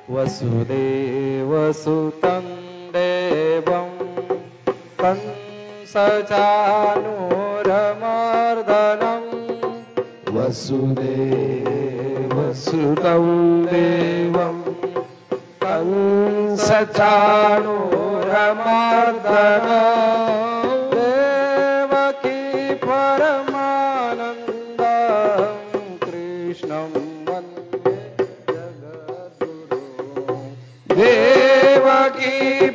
वसुदेवसुतं देवं कंसचानूरमर्दनं वसुदेवसुतं देवं कंसचानूरमर्दनं देवकी परमानन्दं कृष्णं वन्दे जगद्गुरुं देवकी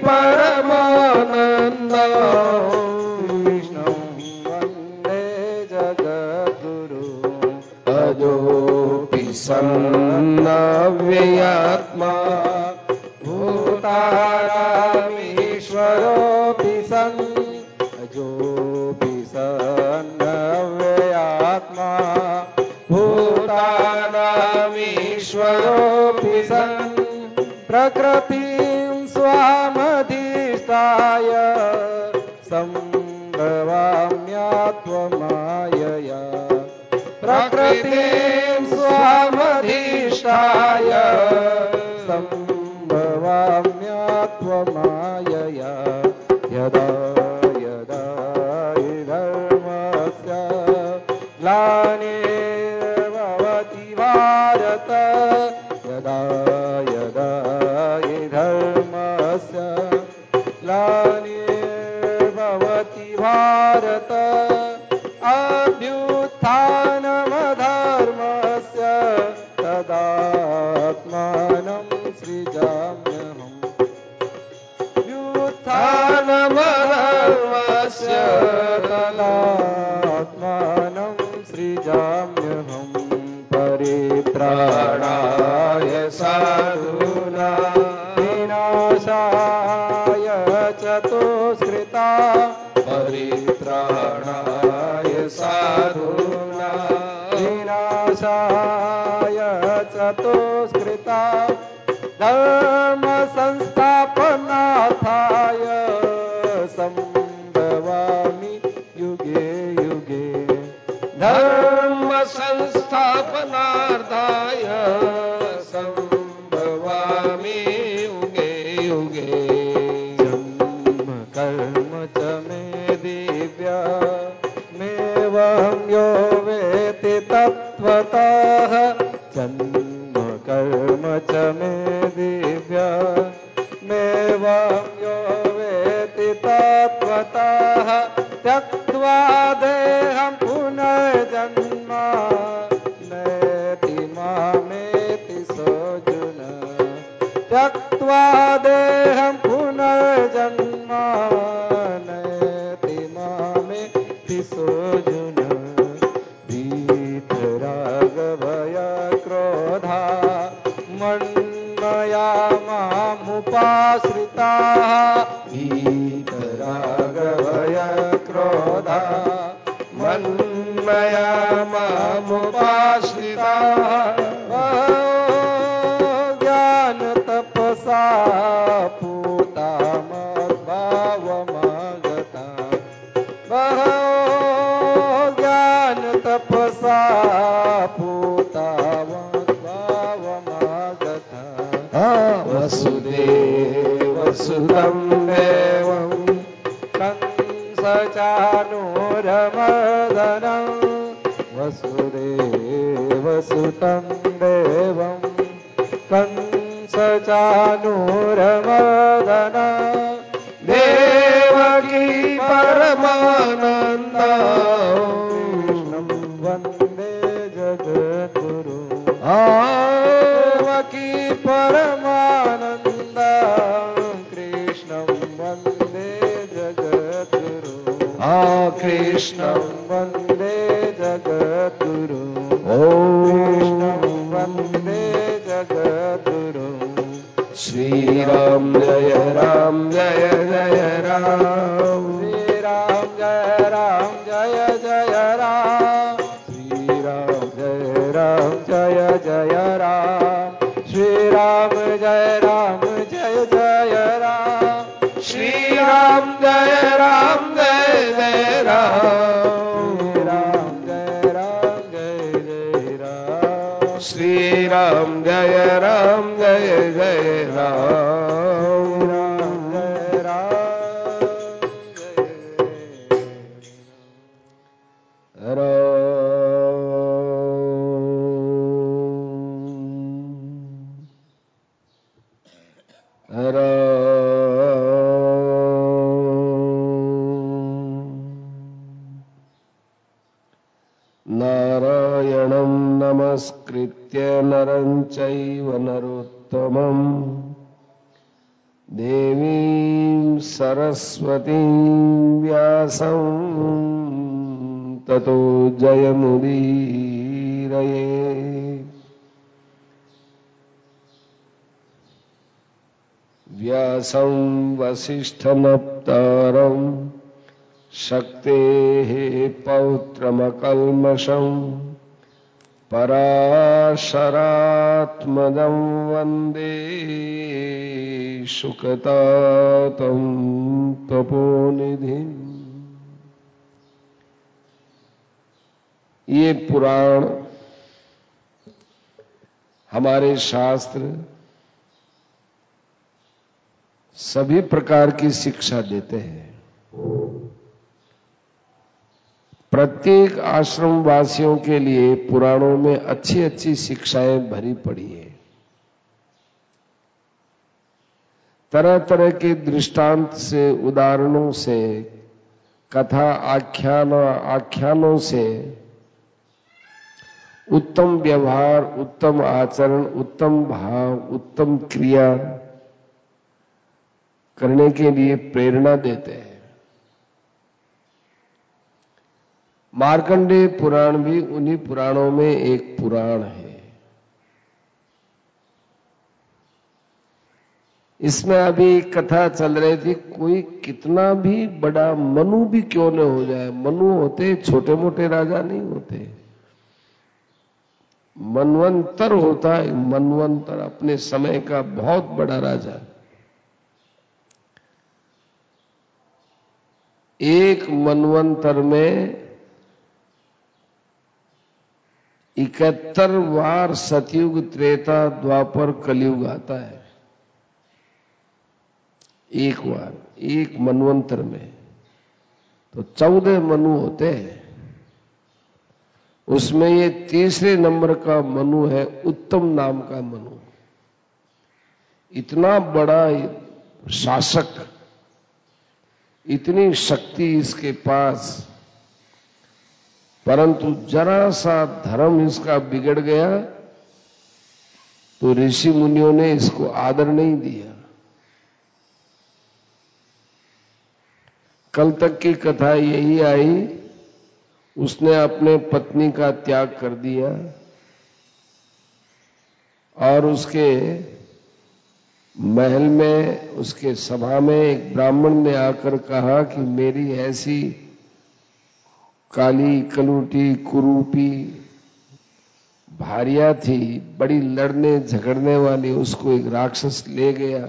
परमानन्दं कृष्णं वन्दे जगद्गुरुं अजोऽपि सन्नव्ययात्मा भूतानामीश्वरोऽपि सन् अजोऽपि सन्नव्ययात्मा भूतानामीश्वरोऽपि सन् प्रकृतिं स्वामधिष्ठाय सम्भवाम्यात्वमायया प्रकृतिं स्वामधिष्ठाय सम्भवाम्यात्वमायया यदा यदा हि धर्मस्य ग्लानिर्भवति भारत यदा यदा हि धर्मस्य ग्लानिर्भवति भारत अभ्युत्थानमधर्मस्य तदात्मानं सृजाम्यहम् अभ्युत्थानमधर्मस्य तदात्मानं सृजाम्यहम् परित्राणाय साधूनां विनाशाय चतुष्कृता परित्राणाय साधूनां विनाशाय चतुष्कृता धर्म संस्थापनार्थाय संभवामि युगे युगे धर्म संस्थापनार्थाय संभवामि युगे युगे जन्म कर्म च मे दिव्या मेवं यो वेति तत्त्वतः जन्म कर्म च मे दिव्या मेवं यो वेति तत्त्वतः त्यक्त्वा देहं पुनर्जन्म नयति मामेति सोऽर्जुन त्यक्त्वा देहं पुनर्जन्म नयति मामेति सोऽर्जुन वीतरागभय क्रोधा मन्मया मामुपाश्रिताः वीतरागभय क्रोधा मन्मया मामुपाश्रिताः ज्ञानतपसा पूता मद्भावमागता ज्ञानतपसा पूता मद्भावमागता वसुदेवसुतं देवं कंसचानूरमर्दनं वसुदेवसुतं देवं कंसचानूरमर्दनं देवकी परमानन्दं कृष्णं वन्दे जगद्गुरुं देवकी परमानन्दं कृष्णं वन्दे जगद्गुरुं कृष्णं वन्दे जगद्गुरुं कृष्णं वन्दे जगद्गुरुं श्रीराम जय राम जय जय राम श्रीराम जय राम जय जय राम श्रीराम जय राम जय जय राम श्रीराम जय राम जय जय राम श्रीराम जय राम जय जय राम श्रीराम जय राम जय जय राम श्रीराम जय राम जय जय नारायणं नमस्कृत्य नरं चैव नरोत्तमम् देवीं सरस्वतीं व्यासं ततो जयमुदीरये। व्यासं वसिष्ठनप्तारं शक्तेः पौत्रमकल्मषं पराशरात्मजं वन्दे शुकतातं तपोनिधिम्। ये पुराण, हमारे शास्त्र सभी प्रकार की शिक्षा देते हैं। प्रत्येक आश्रम वासियों के लिए पुराणों में अच्छी अच्छी शिक्षाएं भरी पड़ी है। तरह तरह के दृष्टांत से, उदाहरणों से, कथा आख्यानों से उत्तम व्यवहार, उत्तम आचरण, उत्तम भाव, उत्तम क्रिया करने के लिए प्रेरणा देते हैं। मार्कंडेय पुराण भी उन्हीं पुराणों में एक पुराण है। इसमें अभी कथा चल रही थी, कोई कितना भी बड़ा मनु भी क्यों न हो जाए, मनु होते छोटे मोटे राजा नहीं होते, मनवंतर होता है। मनवंतर अपने समय का बहुत बड़ा राजा। एक मनवंतर में 71 बार सतयुग, त्रेता, द्वापर, कलयुग आता है। एक बार, एक मनवंतर में तो 14 मनु होते हैं। उसमें ये तीसरे नंबर का मनु है, उत्तम नाम का मनु। इतना बड़ा शासक, इतनी शक्ति इसके पास, परंतु जरा सा धर्म इसका बिगड़ गया तो ऋषि मुनियों ने इसको आदर नहीं दिया। कल तक की कथा यही आई, उसने अपने पत्नी का त्याग कर दिया और उसके महल में, उसके सभा में एक ब्राह्मण ने आकर कहा कि मेरी ऐसी काली कलूटी कुरूपी भार्या थी, बड़ी लड़ने झगड़ने वाली, उसको एक राक्षस ले गया।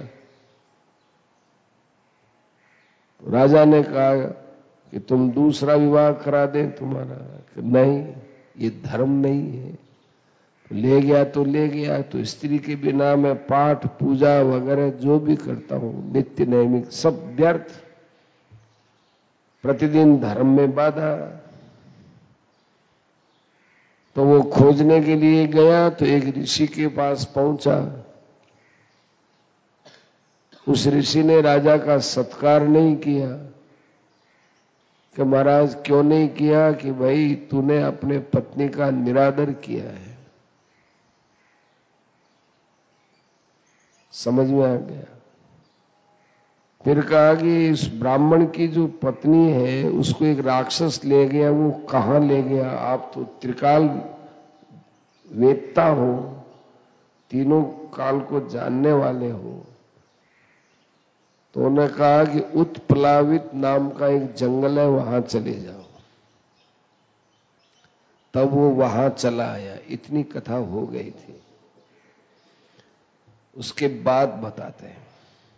तो राजा ने कहा कि तुम दूसरा विवाह करा दें तुम्हारा। नहीं, ये धर्म नहीं है। तो ले गया तो ले गया, तो स्त्री के बिना मैं पाठ पूजा वगैरह जो भी करता हूं, नित्य नैमिक, सब व्यर्थ। प्रतिदिन धर्म में बाधा। तो वो खोजने के लिए गया तो एक ऋषि के पास पहुंचा। उस ऋषि ने राजा का सत्कार नहीं किया कि महाराज क्यों नहीं किया, कि भाई तूने अपने पत्नी का निरादर किया है। समझ में आ गया। फिर कहा कि इस ब्राह्मण की जो पत्नी है उसको एक राक्षस ले गया, वो कहां ले गया? आप तो त्रिकाल वेदता हो, तीनों काल को जानने वाले हो। तो उन्होंने कहा कि उत्प्लावित नाम का एक जंगल है, वहां चले जाओ। तब वो वहां चला आया। इतनी कथा हो गई थी। उसके बाद बताते हैं।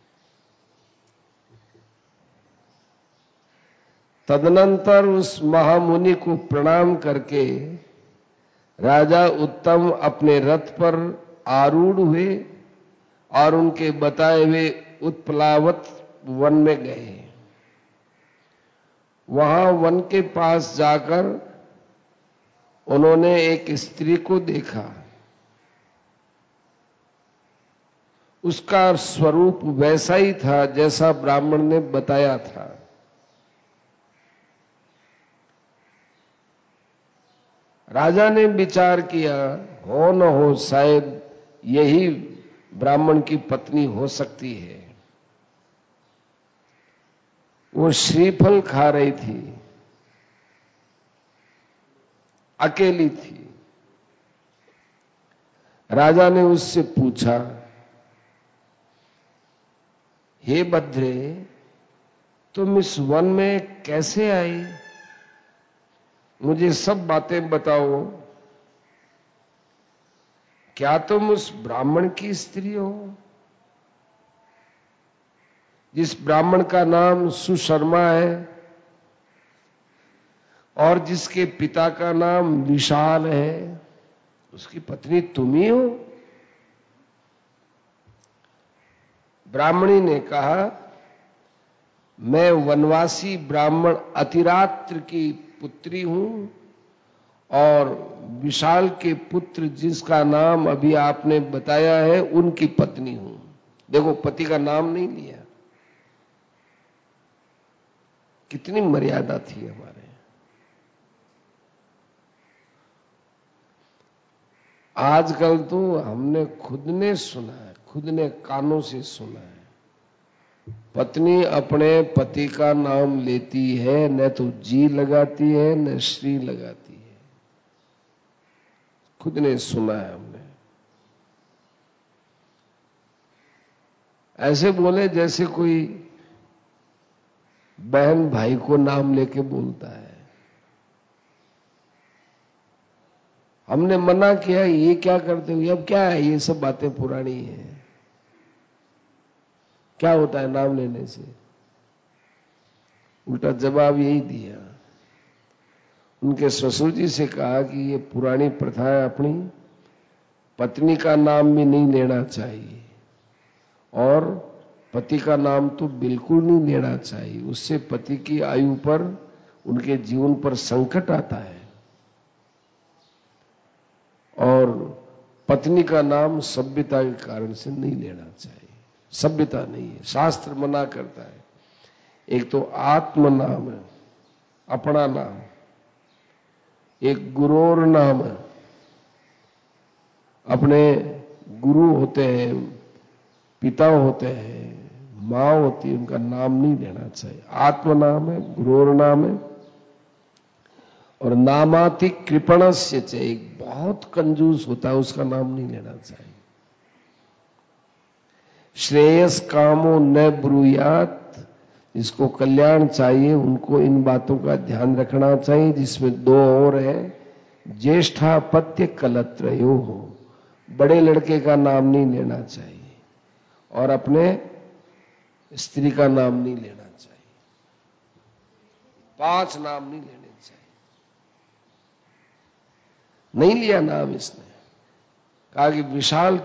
तदनंतर उस महामुनि को प्रणाम करके राजा उत्तम अपने रथ पर आरूढ़ हुए और उनके बताए हुए उत्प्लावत वन में गए। वहां वन के पास जाकर उन्होंने एक स्त्री को देखा। उसका स्वरूप वैसा ही था जैसा ब्राह्मण ने बताया था। राजा ने विचार किया, हो न हो शायद यही ब्राह्मण की पत्नी हो सकती है। वो श्रीफल खा रही थी, अकेली थी। राजा ने उससे पूछा, हे भद्रे, तुम इस वन में कैसे आई? मुझे सब बातें बताओ। क्या तुम उस ब्राह्मण की स्त्री हो जिस ब्राह्मण का नाम सुशर्मा है और जिसके पिता का नाम विशाल है? उसकी पत्नी तुम ही हो? ब्राह्मणी ने कहा, मैं वनवासी ब्राह्मण अतिरात्र की पुत्री हूं और विशाल के पुत्र जिसका नाम अभी आपने बताया है उनकी पत्नी हूं। देखो, पति का नाम नहीं लिया। कितनी मर्यादा थी हमारे। आजकल तो हमने खुद ने सुना है, खुद ने कानों से सुना है, पत्नी अपने पति का नाम लेती है, न तो जी लगाती है न श्री लगाती है। खुद ने सुना है हमने। ऐसे बोले जैसे कोई बहन भाई को नाम लेके बोलता है। हमने मना किया, ये क्या करते हो? अब क्या है, ये सब बातें पुरानी हैं। क्या होता है नाम लेने से? उल्टा जवाब यही दिया। उनके ससुर जी से कहा कि ये पुरानी प्रथा है अपनी, पत्नी का नाम भी नहीं लेना चाहिए और पति का नाम तो बिल्कुल नहीं लेना चाहिए। उससे पति की आयु पर, उनके जीवन पर संकट आता है। और पत्नी का नाम सभ्यता के कारण से नहीं लेना चाहिए। सभ्यता नहीं है, शास्त्र मना करता है। एक तो आत्म नाम है, अपना नाम, एक गुरोर नाम है, अपने गुरु होते हैं, पिता होते हैं, मां होती है, उनका नाम नहीं लेना चाहिए। आत्म नाम है, गुरोर नाम है। और नामाति कृपणस्य च, एक बहुत कंजूस होता है, उसका नाम नहीं लेना चाहिए। श्रेयस कामो न ब्रूयात, जिसको कल्याण चाहिए उनको इन बातों का ध्यान रखना चाहिए। जिसमें दो और है, ज्येष्ठापत्य कलत्रयो हो, बड़े लड़के का नाम नहीं लेना चाहिए और अपने स्त्री का नाम नहीं लेना चाहिए। 5 नाम नहीं लेने चाहिए। नहीं लिया नाम इसने। कहा कि विशाल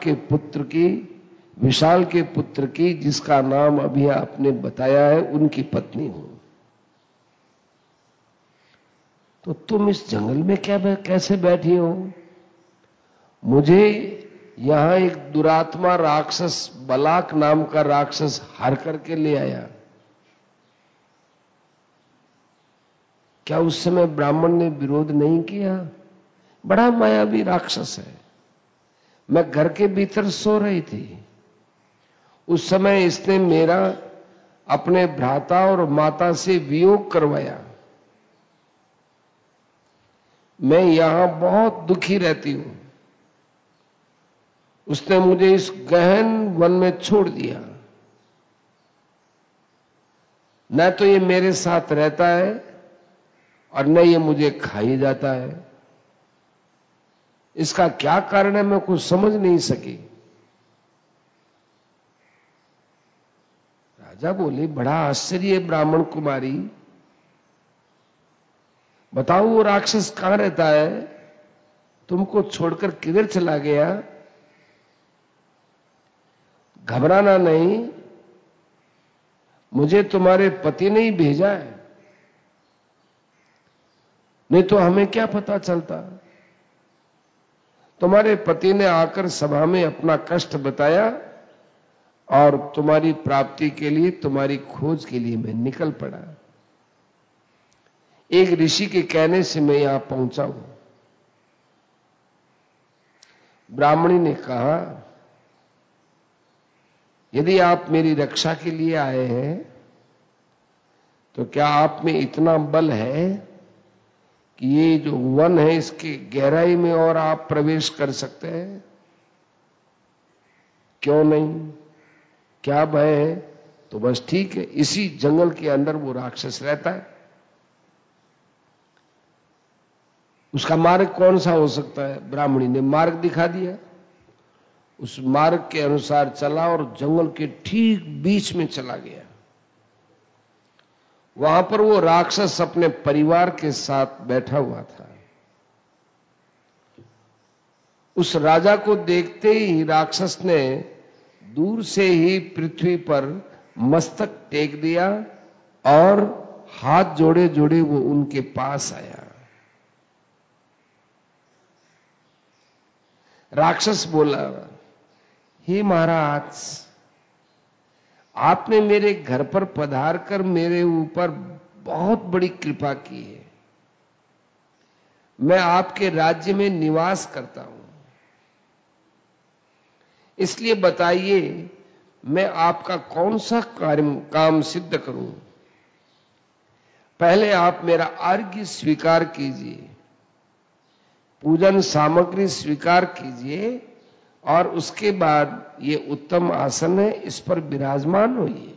के पुत्र की जिसका नाम अभी आपने बताया है उनकी पत्नी हूं। तो तुम इस जंगल में कैसे बैठी हो? मुझे यहां एक दुरात्मा राक्षस, बलाक नाम का राक्षस हार करके ले आया। क्या उस समय ब्राह्मण ने विरोध नहीं किया? बड़ा मायावी राक्षस है। मैं घर के भीतर सो रही थी, उस समय इसने मेरा अपने भ्राता और माता से वियोग करवाया। मैं यहां बहुत दुखी रहती हूं। उसने मुझे इस गहन वन में छोड़ दिया। न तो ये मेरे साथ रहता है और न ये मुझे खा ही जाता है। इसका क्या कारण है मैं कुछ समझ नहीं सकी। राजा बोले, बड़ा आश्चर्य ब्राह्मण कुमारी, बताओ वो राक्षस कहां रहता है? तुमको छोड़कर किधर चला गया? घबराना नहीं, मुझे तुम्हारे पति ने ही भेजा है, नहीं तो हमें क्या पता चलता। तुम्हारे पति ने आकर सभा में अपना कष्ट बताया और तुम्हारी प्राप्ति के लिए, तुम्हारी खोज के लिए मैं निकल पड़ा। एक ऋषि के कहने से मैं यहां पहुंचा हूं। ब्राह्मणी ने कहा, यदि आप मेरी रक्षा के लिए आए हैं तो क्या आप में इतना बल है कि ये जो वन है इसके गहराई में और आप प्रवेश कर सकते हैं? क्यों नहीं? क्या भय है? तो बस ठीक है, इसी जंगल के अंदर वो राक्षस रहता है। उसका मार्ग कौन सा हो सकता है? ब्राह्मणी ने मार्ग दिखा दिया। उस मार्ग के अनुसार चला और जंगल के ठीक बीच में चला गया। वहां पर वो राक्षस अपने परिवार के साथ बैठा हुआ था। उस राजा को देखते ही राक्षस ने दूर से ही पृथ्वी पर मस्तक टेक दिया और हाथ जोड़े जोड़े वो उनके पास आया। राक्षस बोला, हे महाराज, आपने मेरे घर पर पधार कर मेरे ऊपर बहुत बड़ी कृपा की है। मैं आपके राज्य में निवास करता हूं, इसलिए बताइए मैं आपका कौन सा काम सिद्ध करूं। पहले आप मेरा अर्घ्य स्वीकार कीजिए, पूजन सामग्री स्वीकार कीजिए और उसके बाद ये उत्तम आसन है, इस पर विराजमान होइए।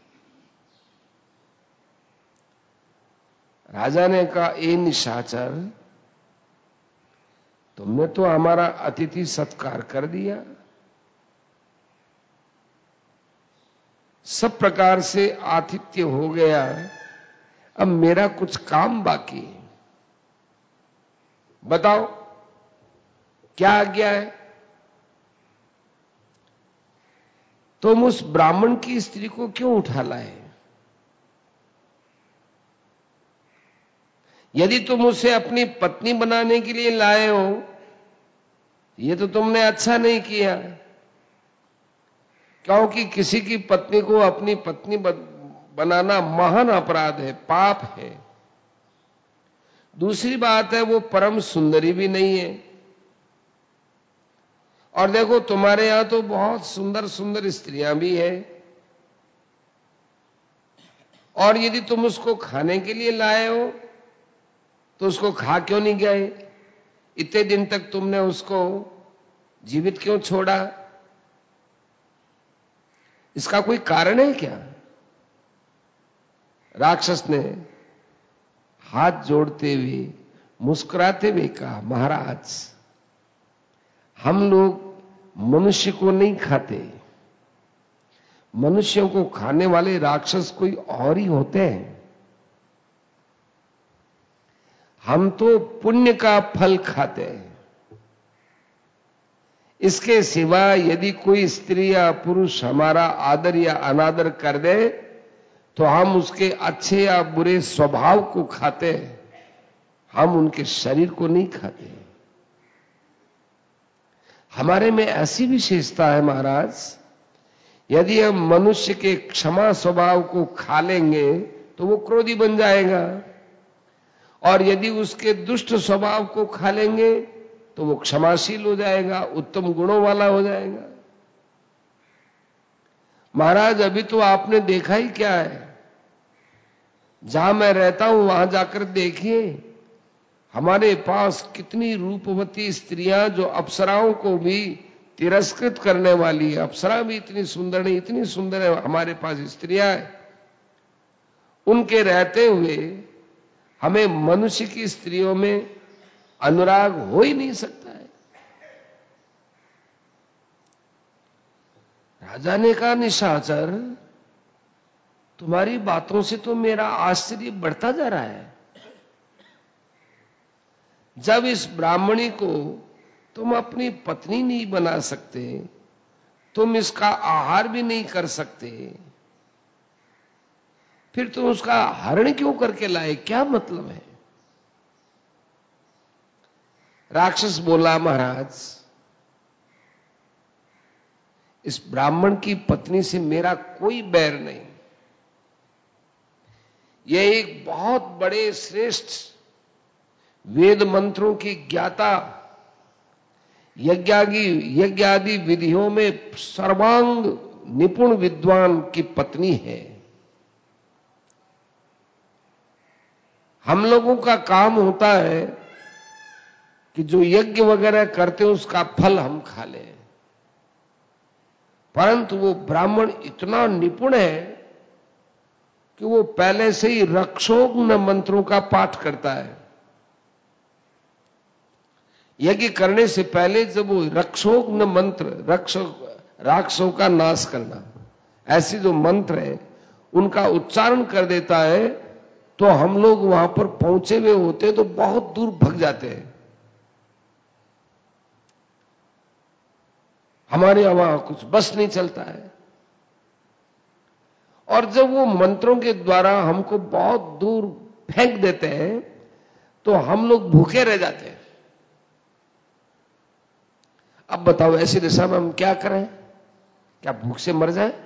राजा ने कहा, ए निशाचर, तुमने तो हमारा अतिथि सत्कार कर दिया, सब प्रकार से आतिथ्य हो गया, अब मेरा कुछ काम बाकी है। बताओ क्या आज्ञा है? तुम उस ब्राह्मण की स्त्री को क्यों उठा लाए? यदि तुम उसे अपनी पत्नी बनाने के लिए लाए हो, ये तो तुमने अच्छा नहीं किया, क्योंकि किसी की पत्नी को अपनी पत्नी बनाना महान अपराध है, पाप है। दूसरी बात है, वो परम सुंदरी भी नहीं है। और देखो, तुम्हारे यहां तो बहुत सुंदर सुंदर स्त्रियां भी हैं, और यदि तुम उसको खाने के लिए लाए हो तो उसको खा क्यों नहीं गए? इतने दिन तक तुमने उसको जीवित क्यों छोड़ा? इसका कोई कारण है क्या? राक्षस ने हाथ जोड़ते हुए मुस्कुराते हुए कहा, महाराज, हम लोग मनुष्य को नहीं खाते, मनुष्यों को खाने वाले राक्षस कोई और ही होते हैं। हम तो पुण्य का फल खाते हैं। इसके सिवा यदि कोई स्त्री या पुरुष हमारा आदर या अनादर कर दे तो हम उसके अच्छे या बुरे स्वभाव को खाते हैं, हम उनके शरीर को नहीं खाते। हमारे में ऐसी विशेषता है महाराज, यदि हम मनुष्य के क्षमा स्वभाव को खा लेंगे तो वो क्रोधी बन जाएगा, और यदि उसके दुष्ट स्वभाव को खा लेंगे तो वो क्षमाशील हो जाएगा, उत्तम गुणों वाला हो जाएगा। महाराज, अभी तो आपने देखा ही क्या है, जहां मैं रहता हूं वहां जाकर देखिए, हमारे पास कितनी रूपवती स्त्रियां जो अप्सराओं को भी तिरस्कृत करने वाली है। अप्सरा भी इतनी सुंदर नहीं, इतनी सुंदर है हमारे पास स्त्रियां हैं। उनके रहते हुए हमें मनुष्य की स्त्रियों में अनुराग हो ही नहीं सकता है। राजा ने कहा, निशाचर, तुम्हारी बातों से तो मेरा आश्चर्य बढ़ता जा रहा है। जब इस ब्राह्मणी को तुम अपनी पत्नी नहीं बना सकते, तुम इसका आहार भी नहीं कर सकते, फिर तुम उसका हरण क्यों करके लाए? क्या मतलब है? राक्षस बोला, महाराज, इस ब्राह्मण की पत्नी से मेरा कोई बैर नहीं। यह एक बहुत बड़े श्रेष्ठ वेद मंत्रों की ज्ञाता, यज्ञ आदि विधियों में सर्वांग निपुण विद्वान की पत्नी है। हम लोगों का काम होता है कि जो यज्ञ वगैरह करते हैं उसका फल हम खा लें, परंतु वो ब्राह्मण इतना निपुण है कि वो पहले से ही रक्षोग्न मंत्रों का पाठ करता है। यज्ञ करने से पहले जब वो रक्षोग्न मंत्र, राक्षसों का नाश करना, ऐसे जो मंत्र है उनका उच्चारण कर देता है, तो हम लोग वहां पर पहुंचे हुए होते तो बहुत दूर भग जाते हैं। हमारे वहां कुछ बस नहीं चलता है, और जब वो मंत्रों के द्वारा हमको बहुत दूर फेंक देते हैं तो हम लोग भूखे रह जाते हैं। अब बताओ ऐसी दिशा में हम क्या करें? क्या भूख से मर जाए?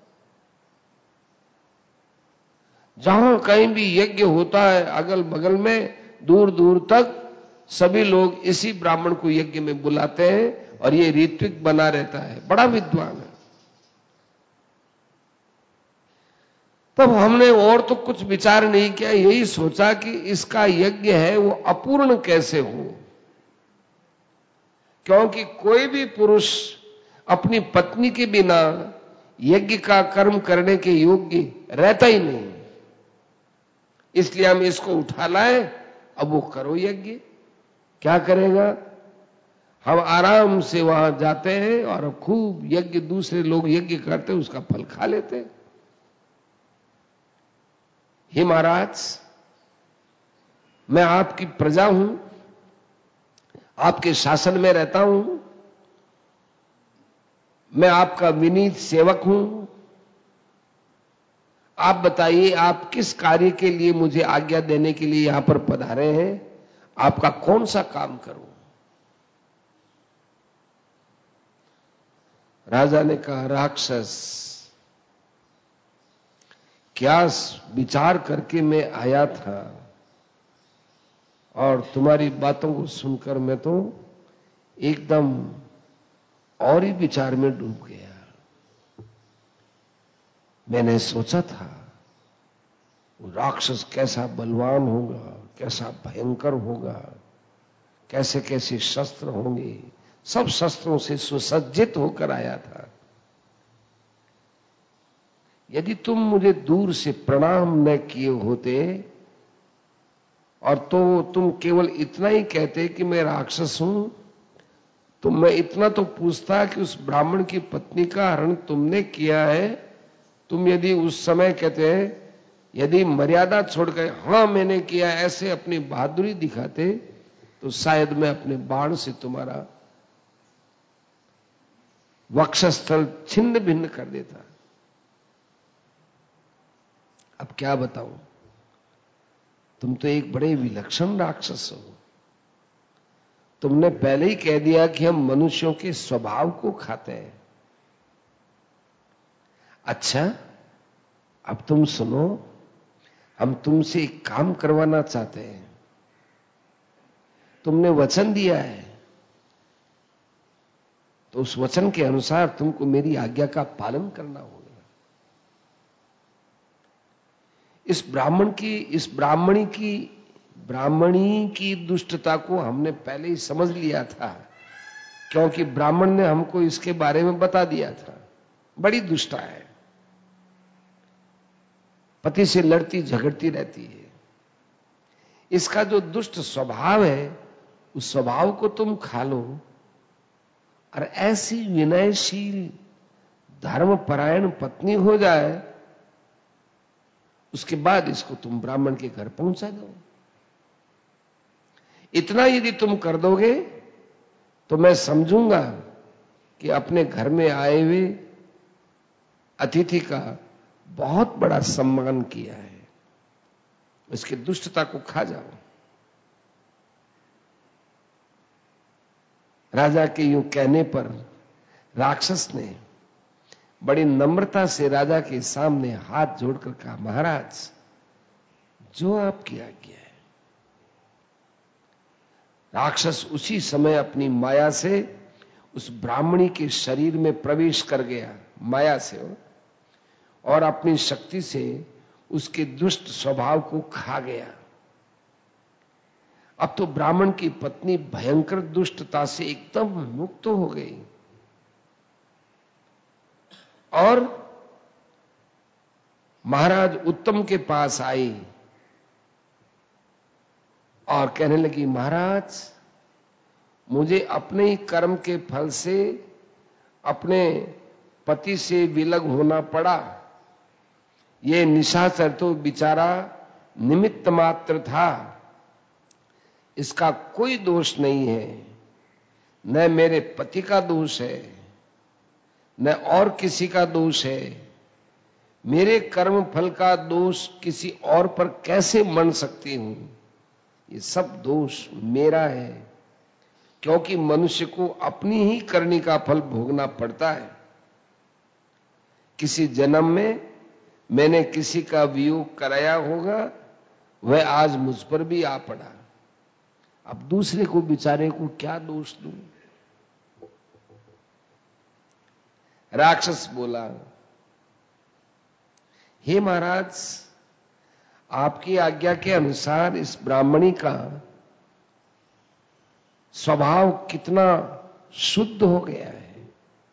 जहां कहीं भी यज्ञ होता है अगल बगल में दूर दूर तक सभी लोग इसी ब्राह्मण को यज्ञ में बुलाते हैं और ये ऋत्विक बना रहता है, बड़ा विद्वान है। तब हमने और तो कुछ विचार नहीं किया, यही सोचा कि इसका यज्ञ है वो अपूर्ण कैसे हो, क्योंकि कोई भी पुरुष अपनी पत्नी के बिना यज्ञ का कर्म करने के योग्य रहता ही नहीं। इसलिए हम इसको उठा लाए, अब वो करो यज्ञ। क्या करेगा? हम आराम से वहां जाते हैं और खूब यज्ञ, दूसरे लोग यज्ञ करते हैं उसका फल खा लेते हैं। हे महाराज, मैं आपकी प्रजा हूं, आपके शासन में रहता हूं, मैं आपका विनीत सेवक हूं। आप बताइए आप किस कार्य के लिए मुझे आज्ञा देने के लिए यहां पर पधारे हैं? आपका कौन सा काम करूं? राजा ने कहा, राक्षस, क्या विचार करके मैं आया था, और तुम्हारी बातों को सुनकर मैं तो एकदम और ही विचार में डूब गया। मैंने सोचा था वो राक्षस कैसा बलवान होगा, कैसा भयंकर होगा, कैसे कैसे शस्त्र होंगे, सब शस्त्रों से सुसज्जित होकर आया था। यदि तुम मुझे दूर से प्रणाम न किए होते और तो तुम केवल इतना ही कहते कि मैं राक्षस हूं, तो मैं इतना तो पूछता कि उस ब्राह्मण की पत्नी का हरण तुमने किया है। तुम यदि उस समय कहते यदि मर्यादा छोड़कर हां मैंने किया, ऐसे अपनी बहादुरी दिखाते, तो शायद मैं अपने बाण से तुम्हारा वक्षस्थल छिन्न भिन्न कर देता। अब क्या बताऊं, तुम तो एक बड़े विलक्षण राक्षस हो। तुमने पहले ही कह दिया कि हम मनुष्यों के स्वभाव को खाते हैं। अच्छा, अब तुम सुनो, हम तुमसे एक काम करवाना चाहते हैं। तुमने वचन दिया है, तो उस वचन के अनुसार तुमको मेरी आज्ञा का पालन करना होगा। इस ब्राह्मणी की दुष्टता को हमने पहले ही समझ लिया था, क्योंकि ब्राह्मण ने हमको इसके बारे में बता दिया था। बड़ी दुष्टा है, पति से लड़ती झगड़ती रहती है। इसका जो दुष्ट स्वभाव है, उस स्वभाव को तुम खा लो, और ऐसी विनयशील धर्मपरायण पत्नी हो जाए, उसके बाद इसको तुम ब्राह्मण के घर पहुंचा दो। इतना यदि तुम कर दोगे तो मैं समझूंगा कि अपने घर में आए हुए अतिथि का बहुत बड़ा सम्मान किया है। इसकी दुष्टता को खा जाओ। राजा के यूं कहने पर राक्षस ने बड़ी नम्रता से राजा के सामने हाथ जोड़कर कहा, महाराज, जो आपकी आज्ञा है। राक्षस उसी समय अपनी माया से उस ब्राह्मणी के शरीर में प्रवेश कर गया माया से और अपनी शक्ति से उसके दुष्ट स्वभाव को खा गया। अब तो ब्राह्मण की पत्नी भयंकर दुष्टता से एकदम मुक्त हो गई और महाराज उत्तम के पास आई और कहने लगी, महाराज मुझे अपने ही कर्म के फल से अपने पति से विलग होना पड़ा। ये निशाचर तो बेचारा निमित्त मात्र था, इसका कोई दोष नहीं है, न मेरे पति का दोष है न और किसी का दोष है। मेरे कर्म फल का दोष किसी और पर कैसे मन सकती हूं? ये सब दोष मेरा है, क्योंकि मनुष्य को अपनी ही करनी का फल भोगना पड़ता है। किसी जन्म में मैंने किसी का वियोग कराया होगा, वह आज मुझ पर भी आ पड़ा। अब दूसरे को बेचारे को क्या दोष दूं? राक्षस बोला, हे महाराज, आपकी आज्ञा के अनुसार इस ब्राह्मणी का स्वभाव कितना शुद्ध हो गया है।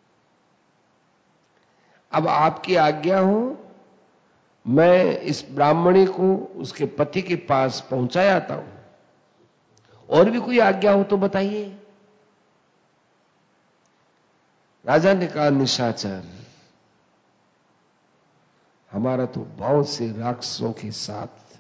अब आपकी आज्ञा हो, मैं इस ब्राह्मणी को उसके पति के पास पहुंचा आता हूं। और भी कोई आज्ञा हो तो बताइए। राजा ने कहा, निशाचर, हमारा तो बहुत से राक्षसों के साथ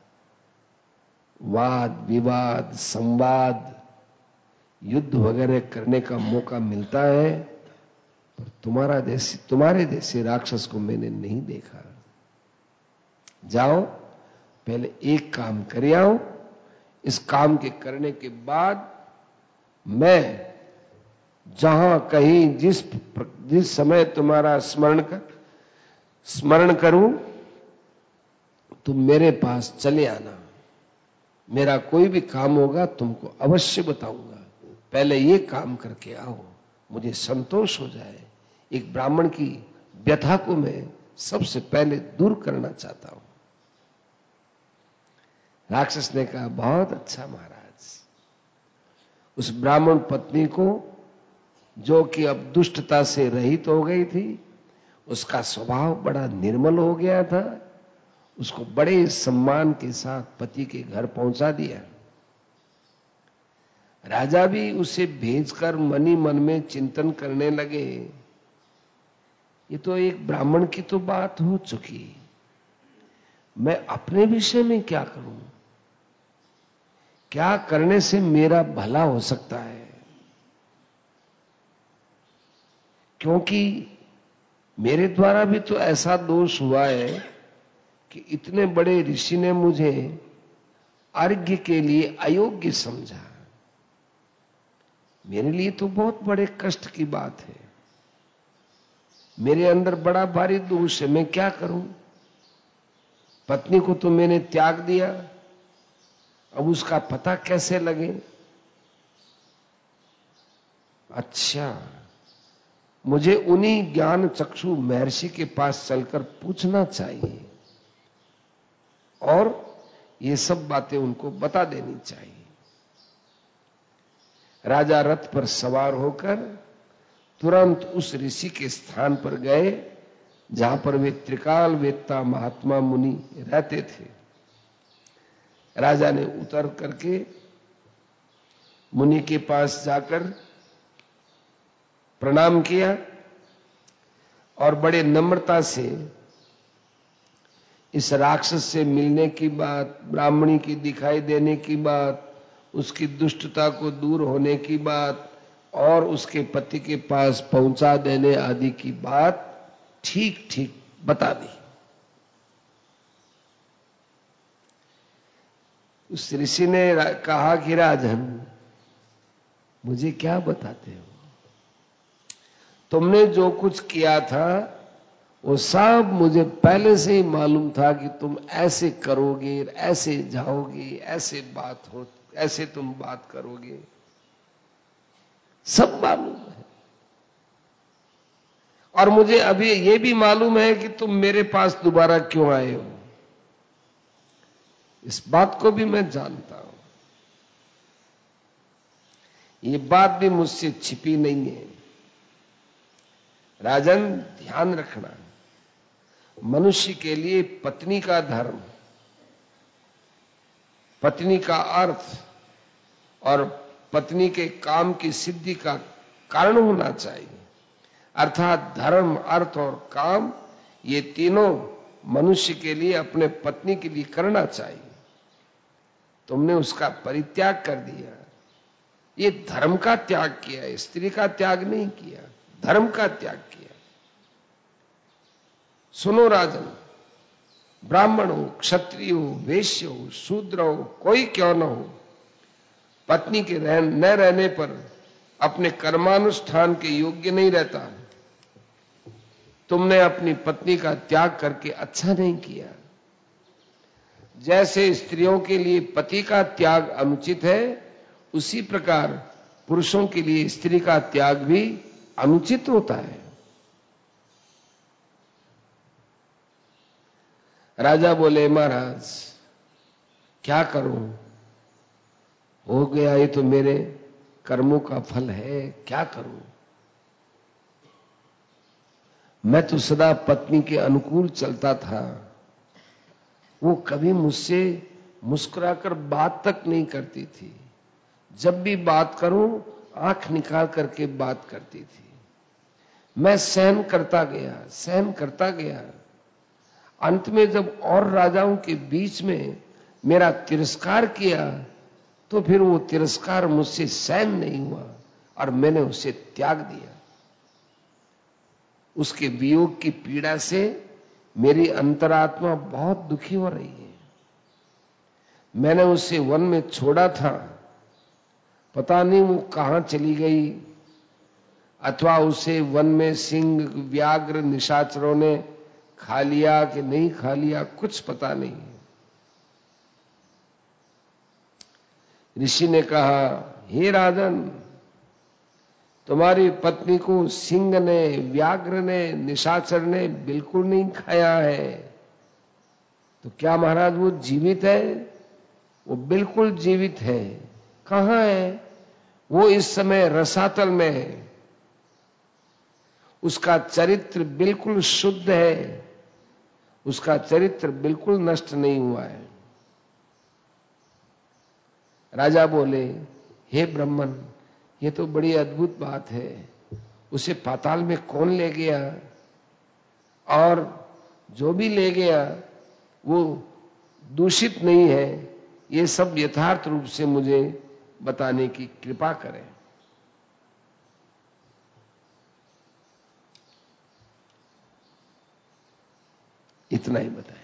वाद विवाद संवाद युद्ध वगैरह करने का मौका मिलता है, पर तुम्हारे जैसे राक्षस को मैंने नहीं देखा। जाओ, पहले एक काम कर आओ, इस काम के करने के बाद मैं जहां कहीं जिस समय तुम्हारा स्मरण करूं, तुम मेरे पास चले आना। मेरा कोई भी काम होगा तुमको अवश्य बताऊंगा। पहले ये काम करके आओ, मुझे संतोष हो जाए। एक ब्राह्मण की व्यथा को मैं सबसे पहले दूर करना चाहता हूं। राक्षस ने कहा, बहुत अच्छा महाराज। उस ब्राह्मण पत्नी को, जो कि अब दुष्टता से रहित हो गई थी, उसका स्वभाव बड़ा निर्मल हो गया था, उसको बड़े सम्मान के साथ पति के घर पहुंचा दिया। राजा भी उसे भेजकर मनी मन में चिंतन करने लगे, ये तो एक ब्राह्मण की तो बात हो चुकी, मैं अपने विषय में क्या करूं? क्या करने से मेरा भला हो सकता है? क्योंकि मेरे द्वारा भी तो ऐसा दोष हुआ है कि इतने बड़े ऋषि ने मुझे अर्घ्य के लिए अयोग्य समझा। मेरे लिए तो बहुत बड़े कष्ट की बात है। मेरे अंदर बड़ा भारी दोष है, मैं क्या करूं? पत्नी को तो मैंने त्याग दिया, अब उसका पता कैसे लगे? अच्छा, मुझे उन्हीं ज्ञान चक्षु महर्षि के पास चलकर पूछना चाहिए और ये सब बातें उनको बता देनी चाहिए। राजा रथ पर सवार होकर तुरंत उस ऋषि के स्थान पर गए जहां पर वे त्रिकाल वेत्ता महात्मा मुनि रहते थे। राजा ने उतर करके मुनि के पास जाकर प्रणाम किया और बड़े नम्रता से इस राक्षस से मिलने की बात, ब्राह्मणी की दिखाई देने की बात, उसकी दुष्टता को दूर होने की बात और उसके पति के पास पहुंचा देने आदि की बात ठीक ठीक बता दी। उस ऋषि ने कहा कि राजन, मुझे क्या बताते हो? तुमने जो कुछ किया था वो सब मुझे पहले से ही मालूम था कि तुम ऐसे करोगे, ऐसे जाओगे, ऐसे तुम बात करोगे, सब मालूम है। और मुझे अभी ये भी मालूम है कि तुम मेरे पास दोबारा क्यों आए हो, इस बात को भी मैं जानता हूं। ये बात भी मुझसे छिपी नहीं है। राजन, ध्यान रखना, मनुष्य के लिए पत्नी का धर्म, पत्नी का अर्थ और पत्नी के काम की सिद्धि का कारण होना चाहिए। अर्थात धर्म, अर्थ और काम, ये तीनों मनुष्य के लिए अपने पत्नी के लिए करना चाहिए। तुमने उसका परित्याग कर दिया, ये धर्म का त्याग किया, स्त्री का त्याग नहीं किया, धर्म का त्याग किया। सुनो राजन, ब्राह्मण हो, क्षत्रिय हो, वैश्य हो, शूद्र हो, कोई क्यों न हो, पत्नी के न रहने पर अपने कर्मानुष्ठान के योग्य नहीं रहता। तुमने अपनी पत्नी का त्याग करके अच्छा नहीं किया। जैसे स्त्रियों के लिए पति का त्याग अनुचित है, उसी प्रकार पुरुषों के लिए स्त्री का त्याग भी अनुचित होता है। राजा बोले, महाराज क्या करूं, हो गया, ये तो मेरे कर्मों का फल है, क्या करूं। मैं तो सदा पत्नी के अनुकूल चलता था, वो कभी मुझसे मुस्कुराकर बात तक नहीं करती थी। जब भी बात करूं, आंख निकाल करके बात करती थी। मैं सहन करता गया, सहन करता गया। अंत में जब और राजाओं के बीच में मेरा तिरस्कार किया, तो फिर वो तिरस्कार मुझसे सहन नहीं हुआ और मैंने उसे त्याग दिया। उसके वियोग की पीड़ा से मेरी अंतरात्मा बहुत दुखी हो रही है। मैंने उसे वन में छोड़ा था, पता नहीं वो कहां चली गई, अथवा उसे वन में सिंह, व्याघ्र, निशाचरों ने खा लिया कि नहीं खा लिया, कुछ पता नहीं। ऋषि ने कहा, हे राजन, तुम्हारी पत्नी को सिंह ने, व्याघ्र ने, निशाचर ने बिल्कुल नहीं खाया है। तो क्या महाराज वो जीवित है? वो बिल्कुल जीवित है। कहां है? वो इस समय रसातल में है। उसका चरित्र बिल्कुल शुद्ध है, उसका चरित्र बिल्कुल नष्ट नहीं हुआ है। राजा बोले, हे ब्राह्मण, ये तो बड़ी अद्भुत बात है। उसे पाताल में कौन ले गया, और जो भी ले गया वो दूषित नहीं है, ये सब यथार्थ रूप से मुझे बताने की कृपा करें। इतना ही बताएं।